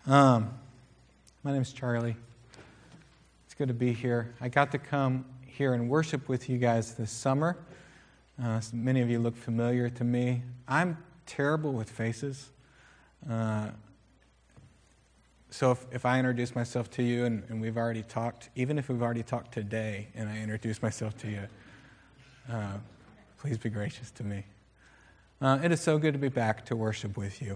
My name is Charlie. It's good to be here. I got to come here and worship with you guys this summer. Many of you look familiar to me. I'm terrible with faces. So if I introduce myself to you and we've already talked, even if we've already talked today and I introduce myself to you, please be gracious to me. It is so good to be back to worship with you.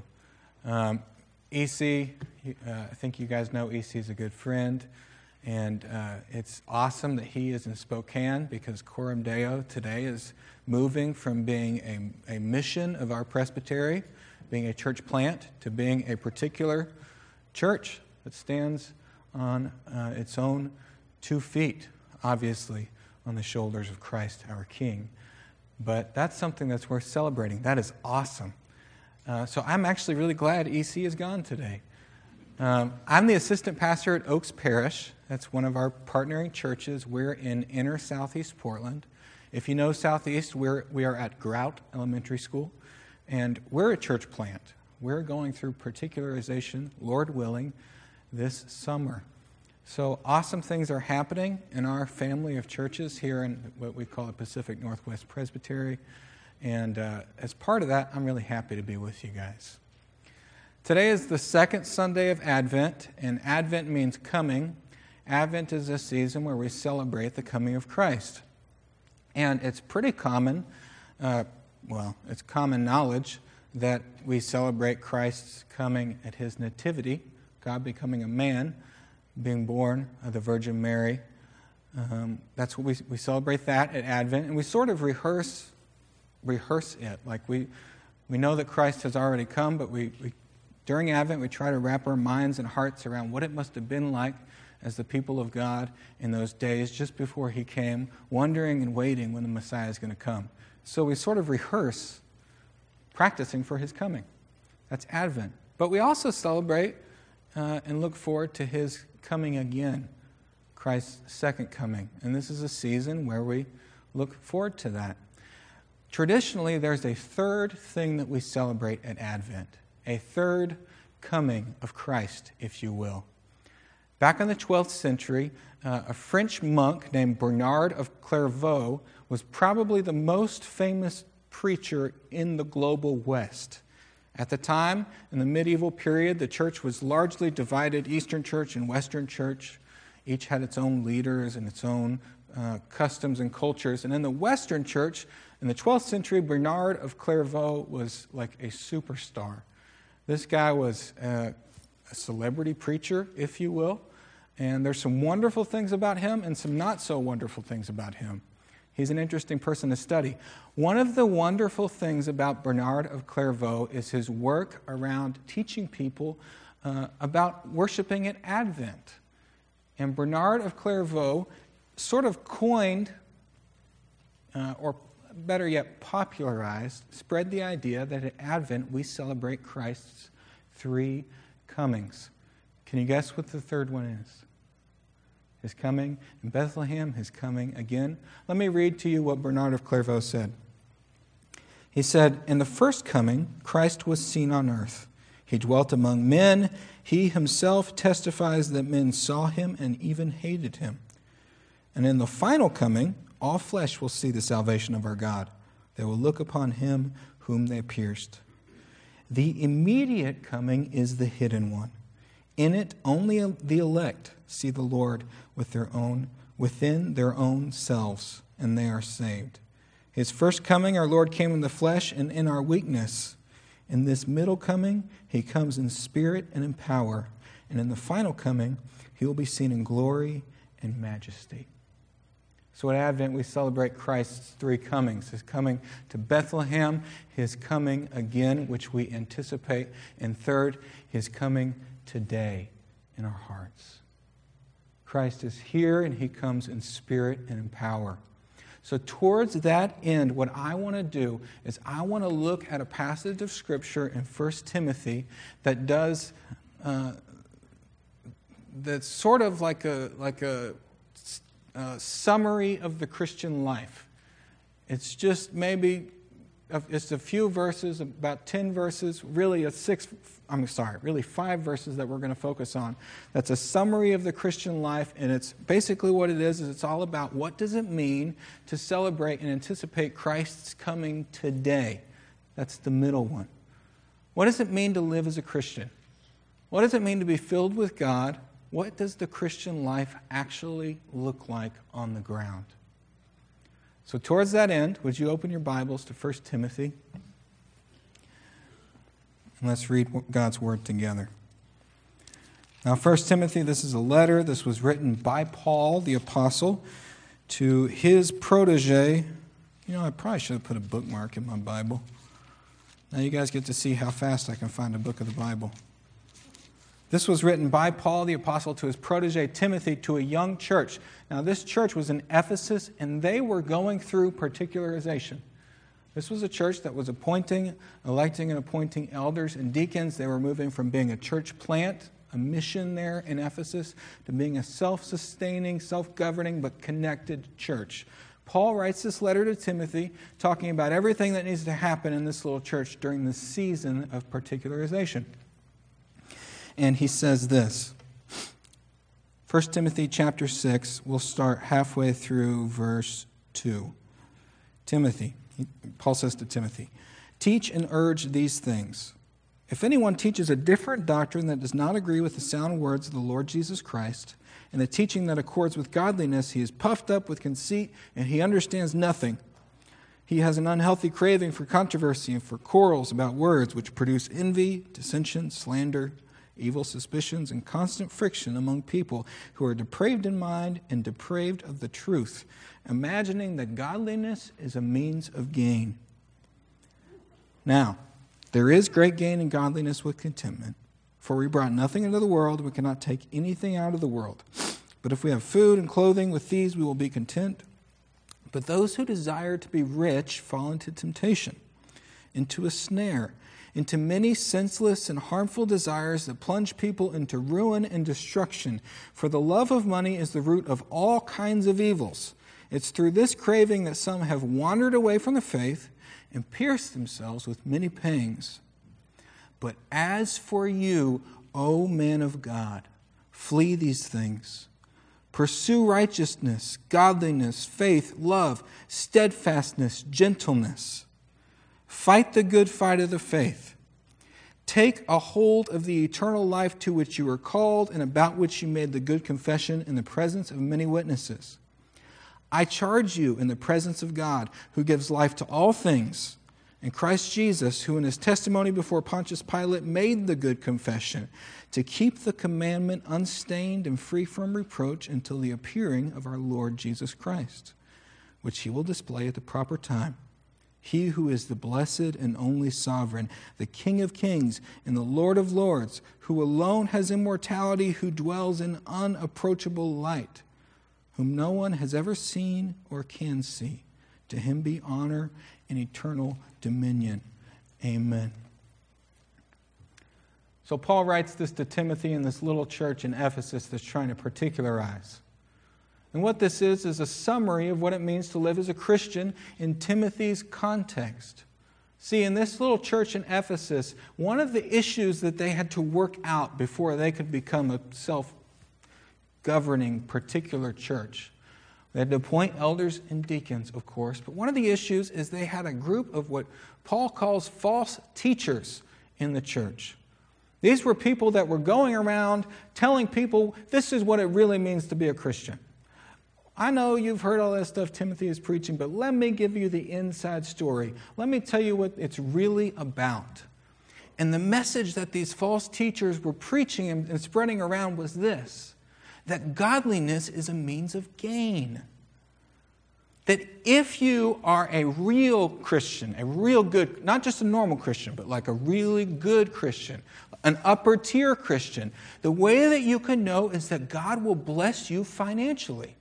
EC, I think you guys know EC is a good friend, and it's awesome that he is in Spokane because Coram Deo today is moving from being a mission of our presbytery, being a church plant, to being a particular church that stands on its own 2 feet, obviously on the shoulders of Christ our King. But that's something that's worth celebrating. That is awesome. So I'm actually really glad EC is gone today. I'm the assistant pastor at Oaks Parish. That's one of our partnering churches. We're in inner Southeast Portland. If you know Southeast, we are at Grout Elementary School, and we're a church plant. We're going through particularization, Lord willing, this summer. So awesome things are happening in our family of churches here in what we call the Pacific Northwest Presbytery. And as part of that, I'm really happy to be with you guys. Today is the second Sunday of Advent, and Advent means coming. Advent is a season where we celebrate the coming of Christ. And it's pretty common, it's common knowledge that we celebrate Christ's coming at His nativity, God becoming a man, being born of the Virgin Mary. That's what we celebrate that at Advent, and we sort of rehearse it. Like we know that Christ has already come, but we during Advent we try to wrap our minds and hearts around what it must have been like as the people of God in those days just before He came, wondering and waiting when the Messiah is going to come. So we sort of rehearse practicing for His coming. That's Advent. But we also celebrate and look forward to His coming again, Christ's second coming. And this is a season where we look forward to that. Traditionally, there's a third thing that we celebrate at Advent, a third coming of Christ, if you will. Back in the 12th century, a French monk named Bernard of Clairvaux was probably the most famous preacher in the global West. At the time, in the medieval period, the church was largely divided, Eastern Church and Western Church. Each had its own leaders and its own customs and cultures. And in the Western Church, in the 12th century, Bernard of Clairvaux was like a superstar. This guy was a celebrity preacher, if you will, and there's some wonderful things about him and some not so wonderful things about him. He's an interesting person to study. One of the wonderful things about Bernard of Clairvaux is his work around teaching people about worshiping at Advent. And Bernard of Clairvaux sort of coined, or better yet, popularized, spread the idea that at Advent we celebrate Christ's 3 comings. Can you guess what the third one is? His coming in Bethlehem, His coming again. Let me read to you what Bernard of Clairvaux said. He said, "In the first coming, Christ was seen on earth. He dwelt among men. He Himself testifies that men saw Him and even hated Him. And in the final coming, all flesh will see the salvation of our God. They will look upon Him whom they pierced. The immediate coming is the hidden one. In it, only the elect see the Lord within their own selves, and they are saved. His first coming, our Lord came in the flesh and in our weakness. In this middle coming, He comes in spirit and in power. And in the final coming, He will be seen in glory and majesty." So at Advent, we celebrate Christ's 3 comings. His coming to Bethlehem, His coming again, which we anticipate, and third, His coming today in our hearts. Christ is here, and He comes in spirit and in power. So towards that end, what I want to do is I want to look at a passage of Scripture in 1 Timothy that does, that's sort of like a summary of the Christian life. It's just maybe it's a few verses, about 10 verses, really 5 verses that we're going to focus on. That's a summary of the Christian life, and it's basically what it is it's all about what does it mean to celebrate and anticipate Christ's coming today. That's the middle one. What does it mean to live as a Christian? What does it mean to be filled with God? What does the Christian life actually look like on the ground? So towards that end, would you open your Bibles to 1 Timothy? And let's read God's Word together. Now, 1 Timothy, this is a letter. This was written by Paul, the apostle, to his protege. I probably should have put a bookmark in my Bible. Now you guys get to see how fast I can find a book of the Bible. This was written by Paul the apostle to his protege Timothy, to a young church. Now this church was in Ephesus, and they were going through particularization. This was a church that was electing and appointing elders and deacons. They were moving from being a church plant, a mission there in Ephesus, to being a self-sustaining, self-governing, but connected church. Paul writes this letter to Timothy talking about everything that needs to happen in this little church during the season of particularization. And he says this, 1 Timothy chapter 6, we'll start halfway through verse 2. Paul says to Timothy, teach and urge these things. If anyone teaches a different doctrine that does not agree with the sound words of the Lord Jesus Christ, and the teaching that accords with godliness, he is puffed up with conceit, and he understands nothing. He has an unhealthy craving for controversy and for quarrels about words, which produce envy, dissension, slander, evil suspicions, and constant friction among people who are depraved in mind and depraved of the truth, imagining that godliness is a means of gain. Now, there is great gain in godliness with contentment, for we brought nothing into the world, and we cannot take anything out of the world. But if we have food and clothing, with these we will be content. But those who desire to be rich fall into temptation, into a snare, into many senseless and harmful desires that plunge people into ruin and destruction. For the love of money is the root of all kinds of evils. It's through this craving that some have wandered away from the faith and pierced themselves with many pangs. But as for you, O man of God, flee these things. Pursue righteousness, godliness, faith, love, steadfastness, gentleness. Fight the good fight of the faith. Take a hold of the eternal life to which you were called and about which you made the good confession in the presence of many witnesses. I charge you in the presence of God, who gives life to all things, and Christ Jesus, who in his testimony before Pontius Pilate made the good confession, to keep the commandment unstained and free from reproach until the appearing of our Lord Jesus Christ, which he will display at the proper time. He who is the blessed and only sovereign, the King of kings and the Lord of lords, who alone has immortality, who dwells in unapproachable light, whom no one has ever seen or can see. To him be honor and eternal dominion. Amen. So Paul writes this to Timothy in this little church in Ephesus that's trying to particularize. And what this is a summary of what it means to live as a Christian in Timothy's context. See, in this little church in Ephesus, one of the issues that they had to work out before they could become a self-governing particular church, they had to appoint elders and deacons, of course, but one of the issues is they had a group of what Paul calls false teachers in the church. These were people that were going around telling people, this is what it really means to be a Christian. I know you've heard all that stuff Timothy is preaching, but let me give you the inside story. Let me tell you what it's really about. And the message that these false teachers were preaching and spreading around was this, that godliness is a means of gain. That if you are a real Christian, a real good, not just a normal Christian, but like a really good Christian, an upper tier Christian, the way that you can know is that God will bless you financially.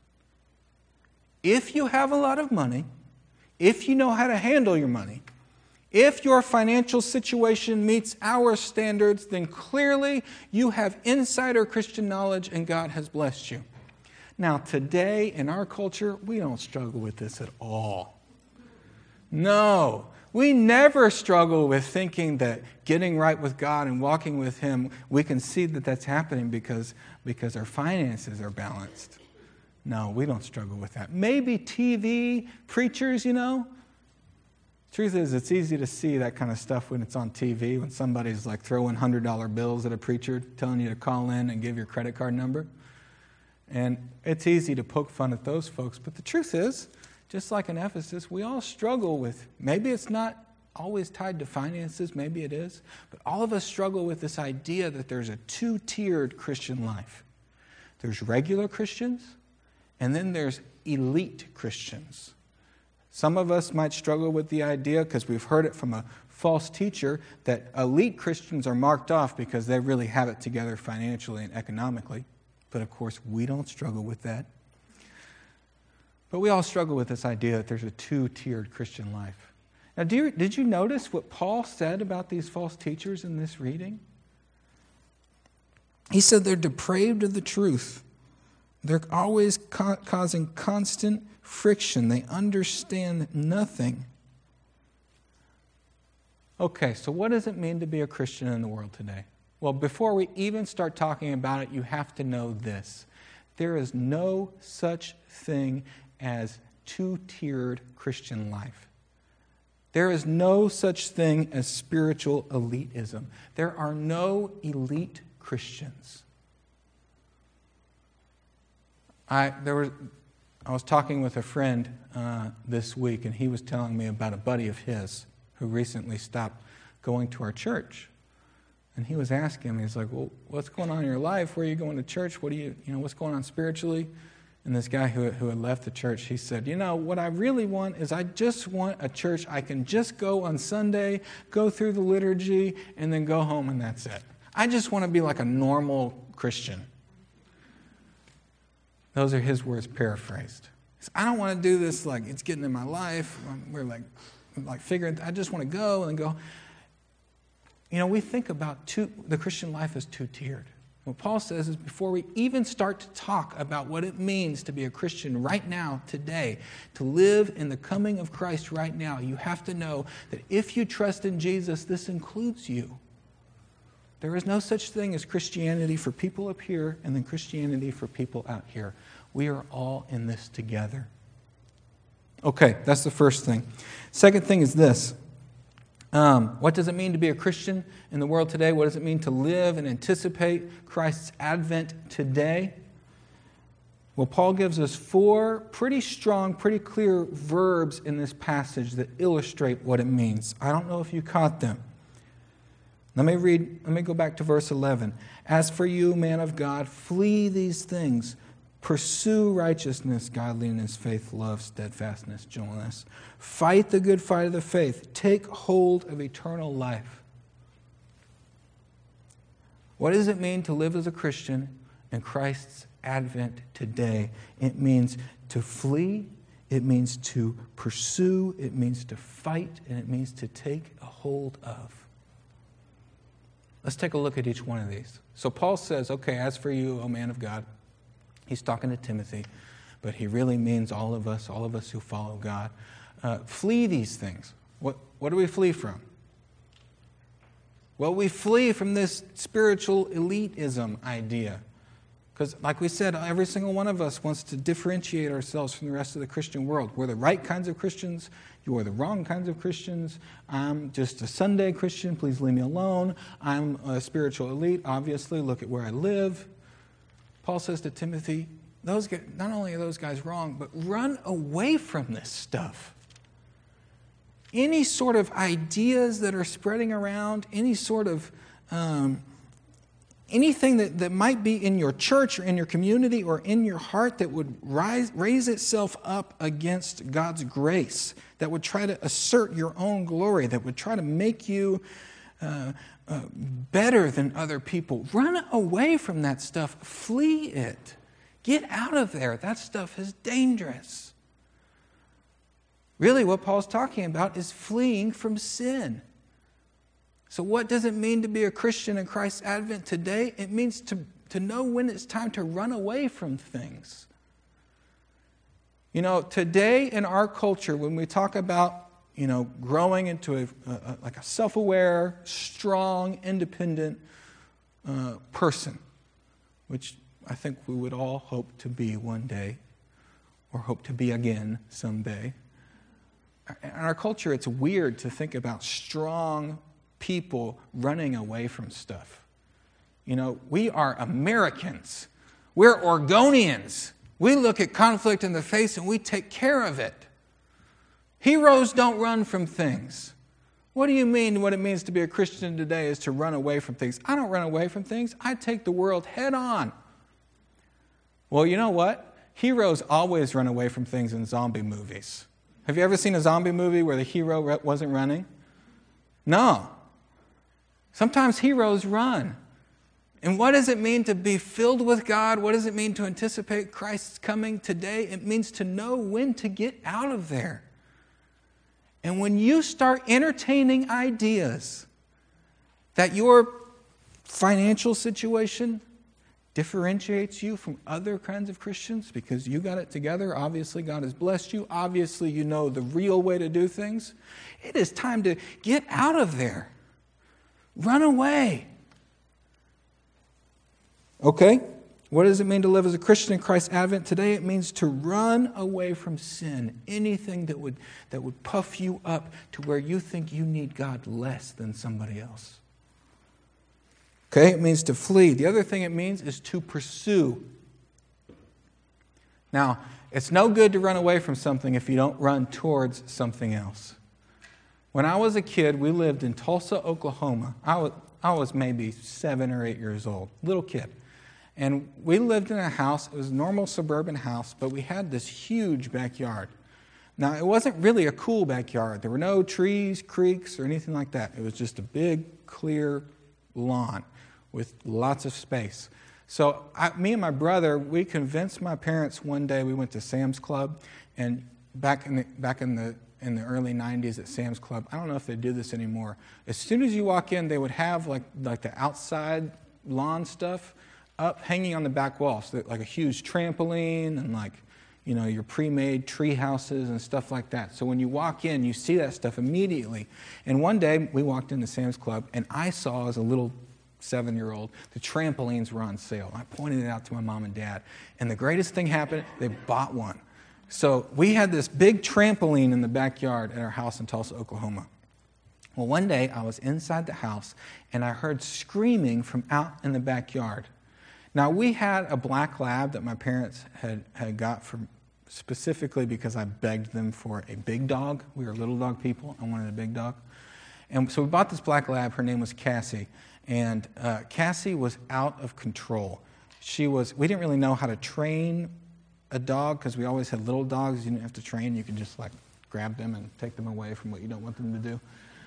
If you have a lot of money, if you know how to handle your money, if your financial situation meets our standards, then clearly you have insider Christian knowledge and God has blessed you. Now, today in our culture, we don't struggle with this at all. No, We never struggle with thinking that getting right with God and walking with Him, we can see that that's happening because our finances are balanced. No, we don't struggle with that. Maybe TV, preachers, Truth is, it's easy to see that kind of stuff when it's on TV, when somebody's like throwing $100 bills at a preacher, telling you to call in and give your credit card number. And it's easy to poke fun at those folks. But the truth is, just like in Ephesus, we all struggle with, maybe it's not always tied to finances, maybe it is, but all of us struggle with this idea that there's a two-tiered Christian life. There's regular Christians, and then there's elite Christians. Some of us might struggle with the idea, because we've heard it from a false teacher, that elite Christians are marked off because they really have it together financially and economically. But of course, we don't struggle with that. But we all struggle with this idea that there's a two-tiered Christian life. Now, did you notice what Paul said about these false teachers in this reading? He said they're depraved of the truth. They're always causing constant friction. They understand nothing. Okay, so what does it mean to be a Christian in the world today? Well, before we even start talking about it, you have to know this. There is no such thing as two-tiered Christian life. There is no such thing as spiritual elitism. There are no elite Christians. I was talking with a friend this week, and he was telling me about a buddy of his who recently stopped going to our church. And he was asking me, he's like, well, what's going on in your life? Where are you going to church? What's going on spiritually? And this guy who had left the church, he said, what I really want is I just want a church I can just go on Sunday, go through the liturgy, and then go home, and that's it. I just want to be like a normal Christian. Those are his words paraphrased. He said, I don't want to do this like it's getting in my life. We're like figuring, I just want to go and go. We think about the Christian life as two-tiered. What Paul says is before we even start to talk about what it means to be a Christian right now, today, to live in the coming of Christ right now, you have to know that if you trust in Jesus, this includes you. There is no such thing as Christianity for people up here and then Christianity for people out here. We are all in this together. Okay, that's the first thing. Second thing is this. What does it mean to be a Christian in the world today? What does it mean to live and anticipate Christ's advent today? Well, Paul gives us 4 pretty strong, pretty clear verbs in this passage that illustrate what it means. I don't know if you caught them. Let me go back to verse 11. As for you, man of God, flee these things. Pursue righteousness, godliness, faith, love, steadfastness, gentleness. Fight the good fight of the faith. Take hold of eternal life. What does it mean to live as a Christian in Christ's advent today? It means to flee, it means to pursue, it means to fight, and it means to take a hold of. Let's take a look at each one of these. So Paul says, okay, as for you, O man of God, he's talking to Timothy, but he really means all of us who follow God. Flee these things. What do we flee from? Well, we flee from this spiritual elitism idea. Because like we said, every single one of us wants to differentiate ourselves from the rest of the Christian world. We're the right kinds of Christians. You are the wrong kinds of Christians. I'm just a Sunday Christian. Please leave me alone. I'm a spiritual elite. Obviously, look at where I live. Paul says to Timothy, not only are those guys wrong, but run away from this stuff. Any sort of ideas that are spreading around, any sort of anything that might be in your church or in your community or in your heart that would raise itself up against God's grace, that would try to assert your own glory, that would try to make you better than other people. Run away from that stuff. Flee it. Get out of there. That stuff is dangerous. Really, what Paul's talking about is fleeing from sin. So what does it mean to be a Christian in Christ's advent today? It means to know when it's time to run away from things. Today in our culture, when we talk about growing into like a self-aware, strong, independent person, which I think we would all hope to be one day, or hope to be again someday. In our culture, it's weird to think about strong people running away from stuff. We are Americans. We're Oregonians. We look at conflict in the face and we take care of it. Heroes don't run from things. What do you mean what it means to be a Christian today is to run away from things? I don't run away from things. I take the world head on. Well, you know what? Heroes always run away from things in zombie movies. Have you ever seen a zombie movie where the hero wasn't running? No. Sometimes heroes run. And what does it mean to be filled with God? What does it mean to anticipate Christ's coming today? It means to know when to get out of there. And when you start entertaining ideas that your financial situation differentiates you from other kinds of Christians because you got it together, obviously God has blessed you, obviously you know the real way to do things, it is time to get out of there. Run away. Okay? What does it mean to live as a Christian in Christ's advent? Today it means to run away from sin. Anything that would puff you up to where you think you need God less than somebody else. Okay? It means to flee. The other thing it means is to pursue. Now, it's no good to run away from something if you don't run towards something else. When I was a kid, we lived in Tulsa, Oklahoma. I was maybe 7 or 8 years old, little kid. And we lived in a house. It was a normal suburban house, but we had this huge backyard. Now, it wasn't really a cool backyard. There were no trees, creeks, or anything like that. It was just a big, clear lawn with lots of space. So me and my brother, we convinced my parents one day. We went to Sam's Club, and back in the early 90s at Sam's Club, I don't know if they do this anymore. As soon as you walk in, they would have like the outside lawn stuff up hanging on the back wall, so like a huge trampoline and your pre-made tree houses and stuff like that. So when you walk in, you see that stuff immediately. And one day we walked into Sam's Club, and I saw as a little 7-year-old, the trampolines were on sale. I pointed it out to my mom and dad, and the greatest thing happened, they bought one. So we had this big trampoline in the backyard at our house in Tulsa, Oklahoma. Well, one day I was inside the house, and I heard screaming from out in the backyard. Now, we had a black lab that my parents had got specifically because I begged them for a big dog. We were little dog people. I wanted a big dog. And so we bought this black lab. Her name was Cassie. And Cassie was out of control. We didn't really know how to train a dog because we always had little dogs you didn't have to train. You could just grab them and take them away from what you don't want them to do.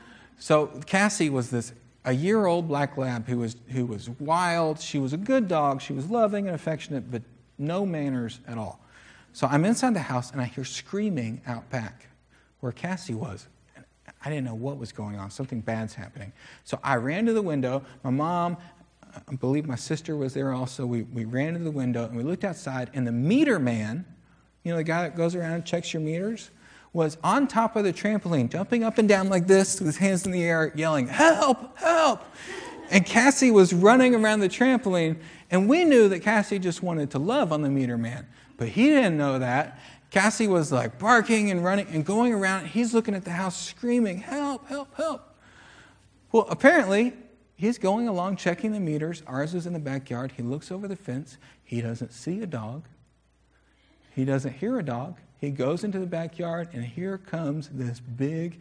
So Cassie was this a year-old black lab who was wild. She was a good dog. She was loving and affectionate, but no manners at all. So I'm inside the house, and I hear screaming out back where Cassie was. And I didn't know what was going on. Something bad's happening. So I ran to the window. My mom, I believe my sister was there also. We ran to the window, and we looked outside, and the meter man, the guy that goes around and checks your meters, was on top of the trampoline, jumping up and down like this with his hands in the air, yelling, "Help! Help!" And Cassie was running around the trampoline, and we knew that Cassie just wanted to love on the meter man. But he didn't know that. Cassie was barking and running and going around. He's looking at the house screaming, "Help! Help! Help!" Well, apparently, he's going along checking the meters. Ours is in the backyard. He looks over the fence. He doesn't see a dog. He doesn't hear a dog. He goes into the backyard, and here comes this big,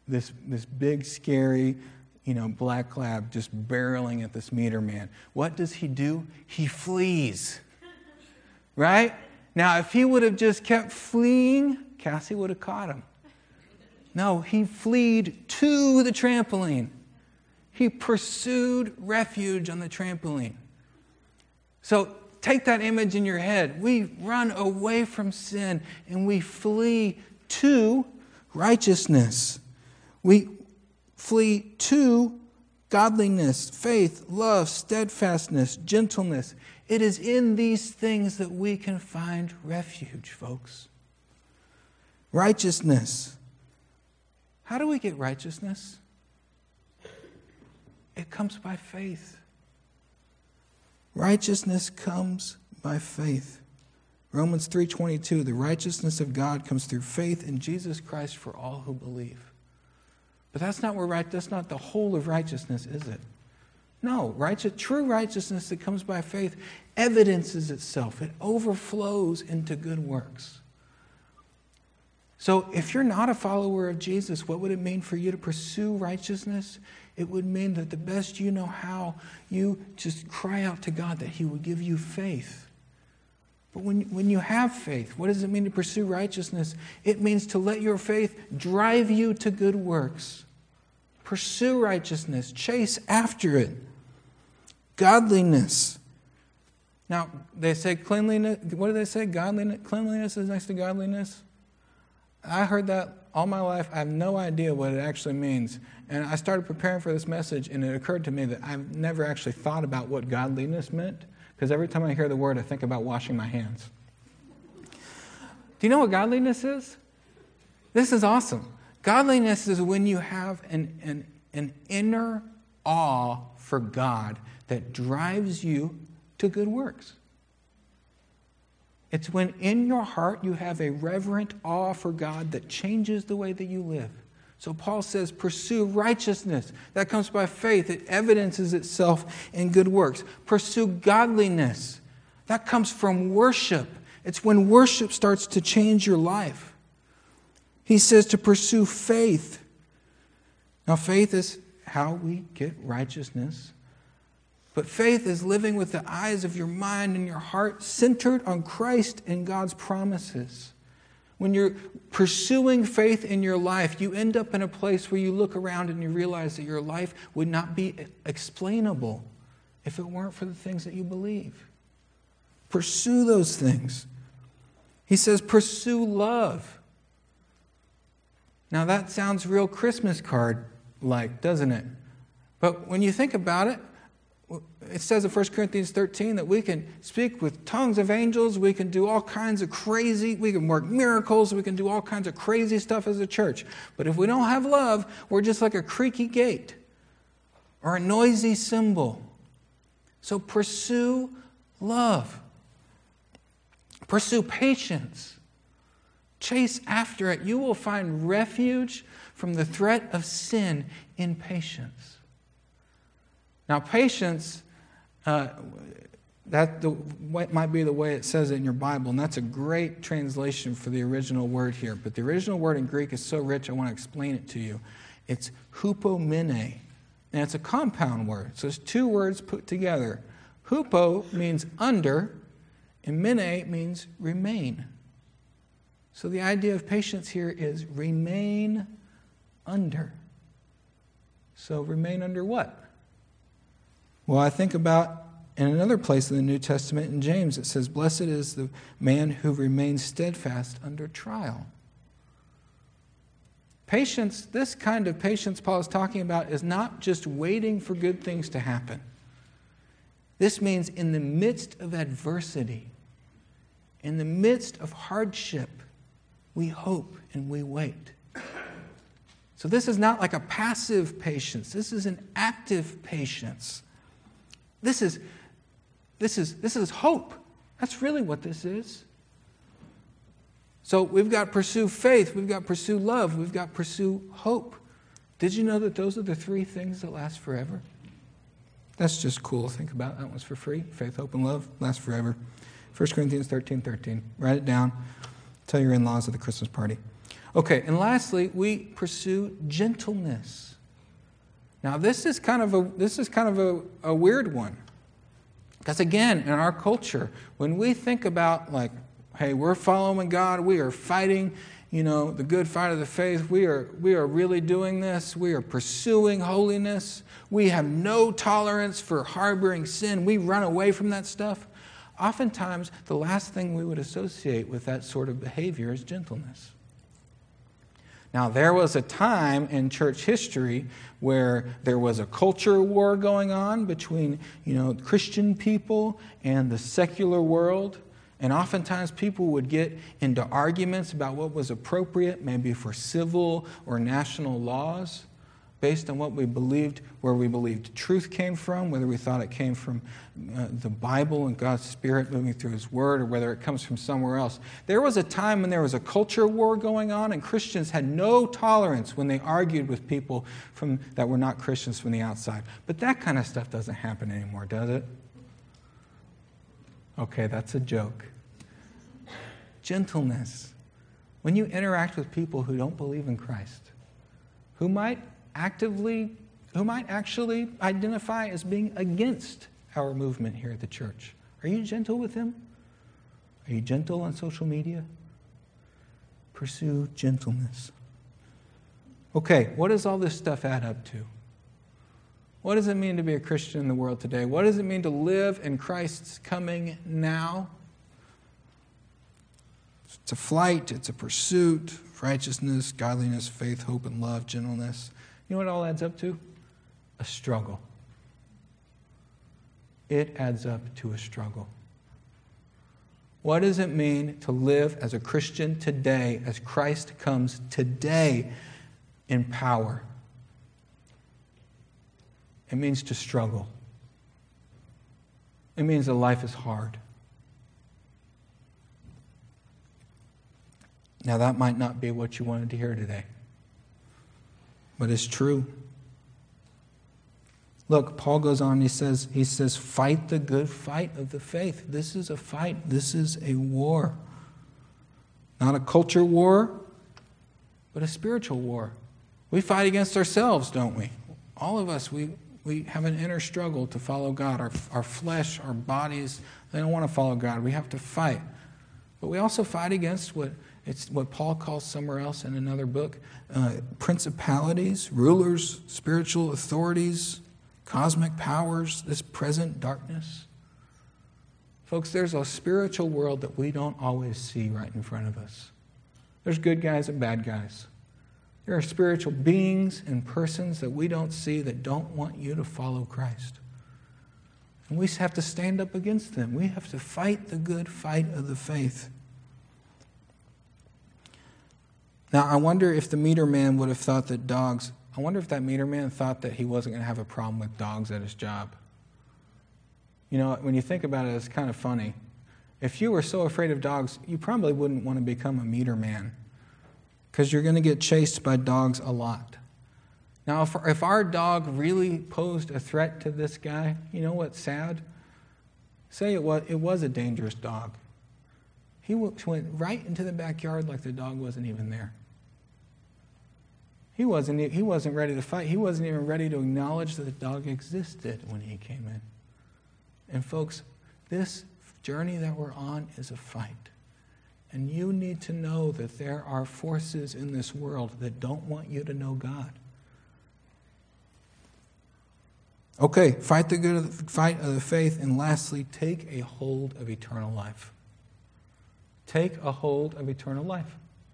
scary, black lab just barreling at this meter man. What does he do? He flees. Right? Now, if he would have just kept fleeing, Cassie would have caught him. No, he fled to the trampoline. He pursued refuge on the trampoline. So take that image in your head. We run away from sin and we flee to righteousness. We flee to godliness, faith, love, steadfastness, gentleness. It is in these things that we can find refuge, folks. Righteousness. How do we get righteousness? It comes by faith. Righteousness comes by faith. Romans 3:22, the righteousness of God comes through faith in Jesus Christ for all who believe. But that's not the whole of righteousness, is it? No, true righteousness that comes by faith evidences itself. It overflows into good works. So if you're not a follower of Jesus, what would it mean for you to pursue righteousness? It would mean that the best you know how, you just cry out to God that He would give you faith. But when you have faith, what does it mean to pursue righteousness? It means to let your faith drive you to good works. Pursue righteousness. Chase after it. Godliness. Now, they say cleanliness. What do they say? Cleanliness is next to godliness. I heard that all my life. I have no idea what it actually means. And I started preparing for this message, and it occurred to me that I've never actually thought about what godliness meant. Because every time I hear the word, I think about washing my hands. Do you know what godliness is? This is awesome. Godliness is when you have an inner awe for God that drives you to good works. It's when in your heart you have a reverent awe for God that changes the way that you live. So Paul says, pursue righteousness. That comes by faith. It evidences itself in good works. Pursue godliness. That comes from worship. It's when worship starts to change your life. He says to pursue faith. Now, faith is how we get righteousness. But faith is living with the eyes of your mind and your heart centered on Christ and God's promises. When you're pursuing faith in your life, you end up in a place where you look around and you realize that your life would not be explainable if it weren't for the things that you believe. Pursue those things. He says, pursue love. Now that sounds real Christmas card-like, doesn't it? But when you think about it, it says in 1 Corinthians 13 that we can speak with tongues of angels, we can do all kinds of crazy, we can work miracles, we can do all kinds of crazy stuff as a church. But if we don't have love, we're just like a creaky gate or a noisy cymbal. So pursue love. Pursue patience. Chase after it. You will find refuge from the threat of sin in patience. Now, patience, that might be the way it says it in your Bible, and that's a great translation for the original word here. But the original word in Greek is so rich, I want to explain it to you. It's hupomene, and it's a compound word. So it's two words put together. Hupo means under, and mene means remain. So the idea of patience here is remain under. So remain under what? Well, I think about in another place in the New Testament in James, it says, blessed is the man who remains steadfast under trial. Patience, this kind of patience Paul is talking about is not just waiting for good things to happen. This means in the midst of adversity, in the midst of hardship, we hope and we wait. So this is not like a passive patience. This is an active patience. This is hope. That's really what this is. So we've got pursue faith, we've got pursue love, we've got pursue hope. Did you know that those are the three things that last forever? That's just cool to think about. That one's for free. Faith, hope, and love last forever. 1 Corinthians 13:13. Write it down. Tell your in-laws at the Christmas party. Okay, and lastly, we pursue gentleness. Now, this is kind of a weird one. Because again, in our culture, when we think about like, hey, we're following God, we are fighting, the good fight of the faith, we are really doing this, we are pursuing holiness, we have no tolerance for harboring sin, we run away from that stuff. Oftentimes, the last thing we would associate with that sort of behavior is gentleness. Now, there was a time in church history where there was a culture war going on between, Christian people and the secular world. And oftentimes people would get into arguments about what was appropriate, maybe for civil or national laws, based on what we believed, where we believed truth came from, whether we thought it came from the Bible and God's Spirit moving through His Word, or whether it comes from somewhere else. There was a time when there was a culture war going on, and Christians had no tolerance when they argued with people that were not Christians from the outside. But that kind of stuff doesn't happen anymore, does it? Okay, that's a joke. Gentleness. When you interact with people who don't believe in Christ, who might actually identify as being against our movement here at the church, are you gentle with them? Are you gentle on social media? Pursue gentleness. Okay, what does all this stuff add up to? What does it mean to be a Christian in the world today? What does it mean to live in Christ's coming now? It's a flight, it's a pursuit of righteousness, godliness, faith, hope, and love, gentleness. You know what it all adds up to? A struggle. It adds up to a struggle. What does it mean to live as a Christian today, as Christ comes today in power? It means to struggle. It means that life is hard. Now, that might not be what you wanted to hear today, but it's true. Look, Paul goes on, he says, fight the good fight of the faith. This is a fight. This is a war. Not a culture war, but a spiritual war. We fight against ourselves, don't we? All of us, we have an inner struggle to follow God. Our flesh, our bodies, they don't want to follow God. We have to fight. But we also fight against what Paul calls somewhere else in another book, principalities, rulers, spiritual authorities, cosmic powers, this present darkness. Folks, there's a spiritual world that we don't always see right in front of us. There's good guys and bad guys. There are spiritual beings and persons that we don't see that don't want you to follow Christ. And we have to stand up against them. We have to fight the good fight of the faith. Now, I wonder if the meter man would have thought that I wonder if that meter man thought that he wasn't going to have a problem with dogs at his job. You know, when you think about it, it's kind of funny. If you were so afraid of dogs, you probably wouldn't want to become a meter man, because you're going to get chased by dogs a lot. Now, if our dog really posed a threat to this guy, you know what's sad? Say it was a dangerous dog. He went right into the backyard like the dog wasn't even there. He wasn't ready to fight. He wasn't even ready to acknowledge that the dog existed when he came in. And folks, this journey that we're on is a fight. And you need to know that there are forces in this world that don't want you to know God. Okay, fight the good fight of the faith. And lastly, take a hold of eternal life. Take a hold of eternal life.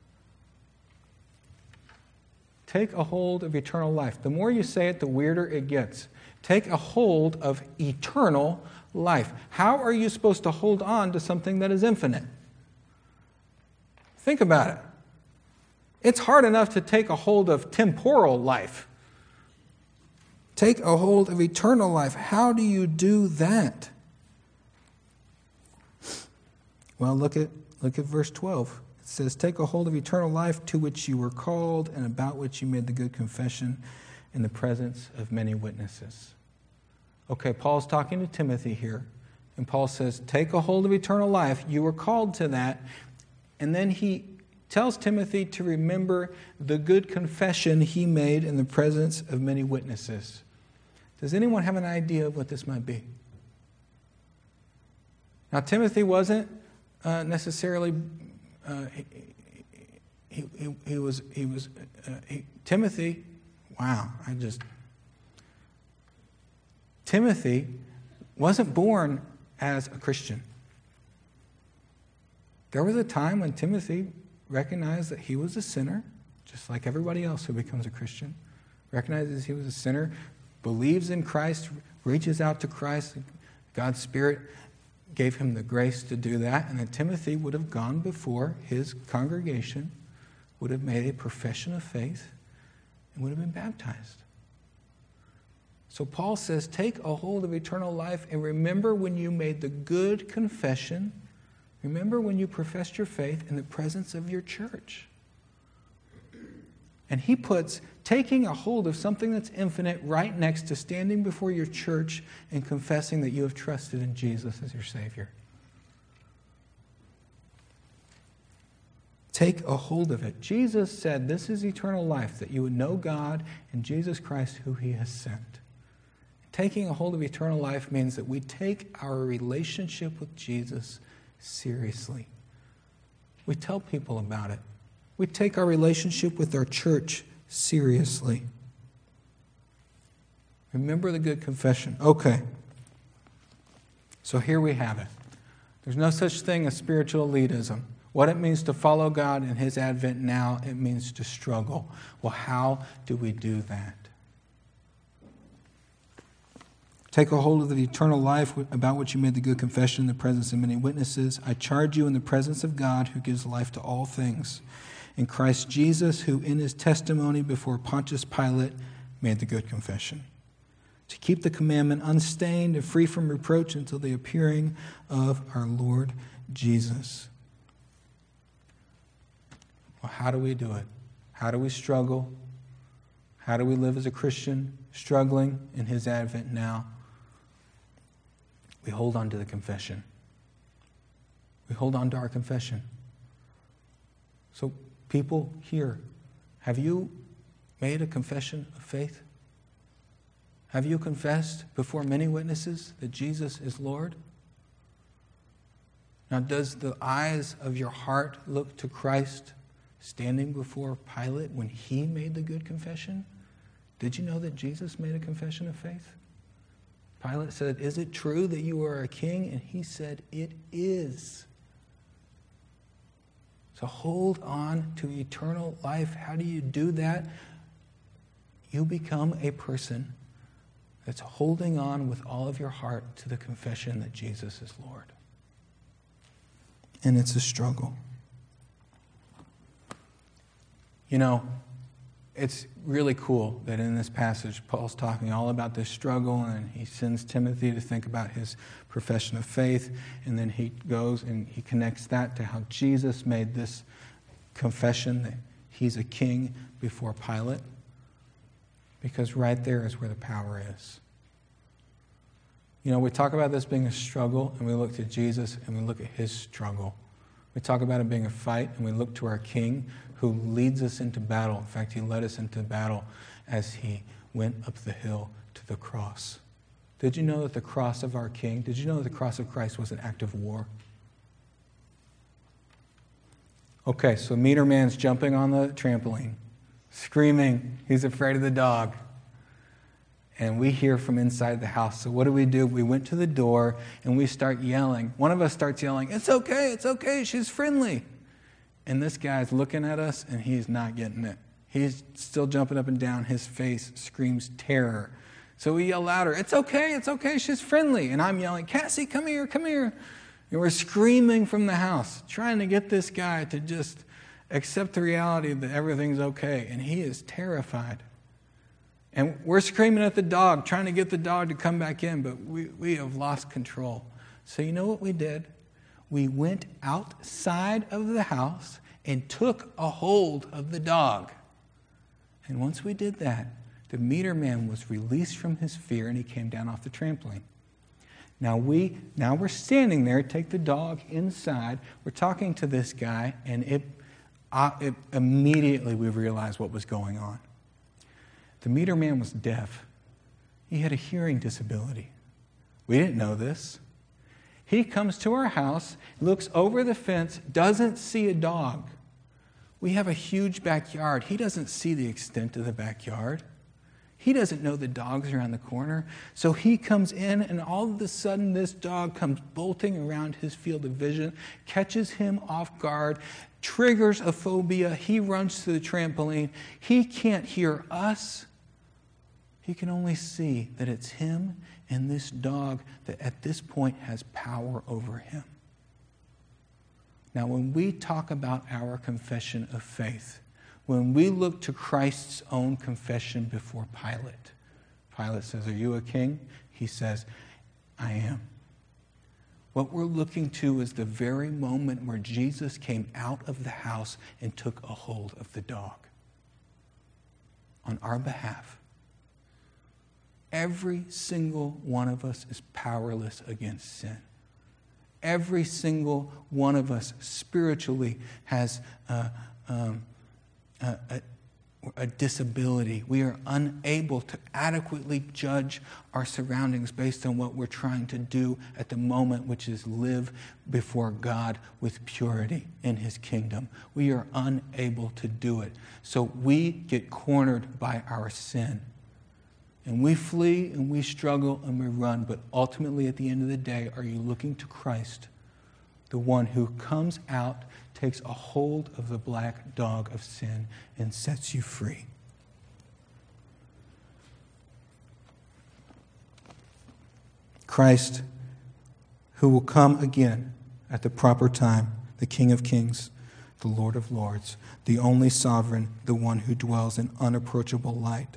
Take a hold of eternal life. The more you say it, the weirder it gets. Take a hold of eternal life. How are you supposed to hold on to something that is infinite? Think about it. It's hard enough to take a hold of temporal life. Take a hold of eternal life. How do you do that? Well, look at verse 12. It says, take a hold of eternal life to which you were called and about which you made the good confession in the presence of many witnesses. Okay, Paul's talking to Timothy here. And Paul says, take a hold of eternal life. You were called to that. And then he tells Timothy to remember the good confession he made in the presence of many witnesses. Does anyone have an idea of what this might be? Now, Timothy wasn't necessarily... Timothy, wow, Timothy wasn't born as a Christian. There was a time when Timothy recognized that he was a sinner, just like everybody else who becomes a Christian, recognizes he was a sinner, believes in Christ, reaches out to Christ, God's Spirit gave him the grace to do that, and then Timothy would have gone before his congregation, would have made a profession of faith, and would have been baptized. So Paul says, take a hold of eternal life, and remember when you made the good confession. Remember when you professed your faith in the presence of your church. And he puts taking a hold of something that's infinite right next to standing before your church and confessing that you have trusted in Jesus as your Savior. Take a hold of it. Jesus said, this is eternal life, that you would know God and Jesus Christ who he has sent. Taking a hold of eternal life means that we take our relationship with Jesus seriously. We tell people about it. We take our relationship with our church seriously. Remember the good confession. Okay. So here we have it. There's no such thing as spiritual elitism. What it means to follow God in his advent now, it means to struggle. Well, how do we do that? Take a hold of the eternal life about which you made the good confession in the presence of many witnesses. I charge you in the presence of God who gives life to all things, in Christ Jesus, who in his testimony before Pontius Pilate made the good confession, to keep the commandment unstained and free from reproach until the appearing of our Lord Jesus. Well, how do we do it? How do we struggle? How do we live as a Christian, struggling in his advent now? We hold on to the confession. We hold on to our confession. So, people here, have you made a confession of faith? Have you confessed before many witnesses that Jesus is Lord? Now, does the eyes of your heart look to Christ standing before Pilate when he made the good confession? Did you know that Jesus made a confession of faith? Pilate said, is it true that you are a king? And he said, it is. So hold on to eternal life. How do you do that? You become a person that's holding on with all of your heart to the confession that Jesus is Lord. And it's a struggle. You know, it's really cool that in this passage, Paul's talking all about this struggle, and he sends Timothy to think about his profession of faith, and then he goes and he connects that to how Jesus made this confession that he's a king before Pilate, because right there is where the power is. You know, we talk about this being a struggle, and we look to Jesus, and we look at his struggle. We talk about it being a fight, and we look to our King who leads us into battle. In fact, he led us into battle as he went up the hill to the cross. Did you know that the cross of our King, did you know that the cross of Christ was an act of war? Okay, so Meter Man's jumping on the trampoline, screaming. He's afraid of the dog. And we hear from inside the house. So what do? We went to the door and we start yelling. One of us starts yelling, it's okay, she's friendly. And this guy's looking at us and he's not getting it. He's still jumping up and down. His face screams terror. So we yell louder, it's okay, she's friendly. And I'm yelling, Cassie, come here. And we're screaming from the house, trying to get this guy to just accept the reality that everything's okay. And he is terrified. And we're screaming at the dog, trying to get the dog to come back in, but we have lost control. So you know what we did? We went outside of the house and took a hold of the dog. And once we did that, the Meter Man was released from his fear and he came down off the trampoline. Now we're standing there, take the dog inside, we're talking to this guy, and it immediately we realized what was going on. The Meter Man was deaf. He had a hearing disability. We didn't know this. He comes to our house, looks over the fence, doesn't see a dog. We have a huge backyard. He doesn't see the extent of the backyard. He doesn't know the dog's around the corner. So he comes in, and all of a sudden this dog comes bolting around his field of vision, catches him off guard, triggers a phobia. He runs to the trampoline. He can't hear us. He can only see that it's him and this dog that at this point has power over him. Now, when we talk about our confession of faith, when we look to Christ's own confession before Pilate, Pilate says, "Are you a king?" He says, "I am." What we're looking to is the very moment where Jesus came out of the house and took a hold of the dog on our behalf. Every single one of us is powerless against sin. Every single one of us spiritually has a disability. We are unable to adequately judge our surroundings based on what we're trying to do at the moment, which is live before God with purity in His kingdom. We are unable to do it. So we get cornered by our sin. And we flee and we struggle and we run. But ultimately, at the end of the day, are you looking to Christ, the one who comes out, takes a hold of the black dog of sin, and sets you free? Christ, who will come again at the proper time, the King of Kings, the Lord of Lords, the only sovereign, the one who dwells in unapproachable light.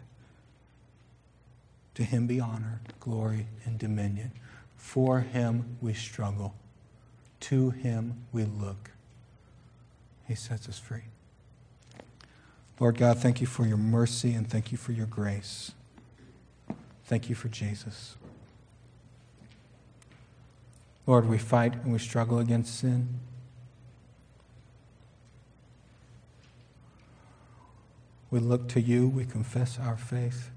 To Him be honor, glory, and dominion. For Him we struggle. To Him we look. He sets us free. Lord God, thank you for your mercy and thank you for your grace. Thank you for Jesus. Lord, we fight and we struggle against sin. We look to you. We confess our faith.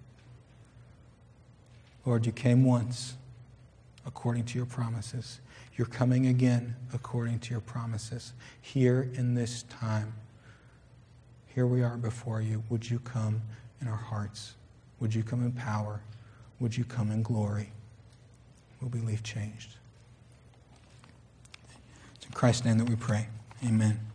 Lord, you came once according to your promises. You're coming again according to your promises. Here in this time, here we are before you. Would you come in our hearts? Would you come in power? Would you come in glory? Will we leave changed? It's in Christ's name that we pray. Amen.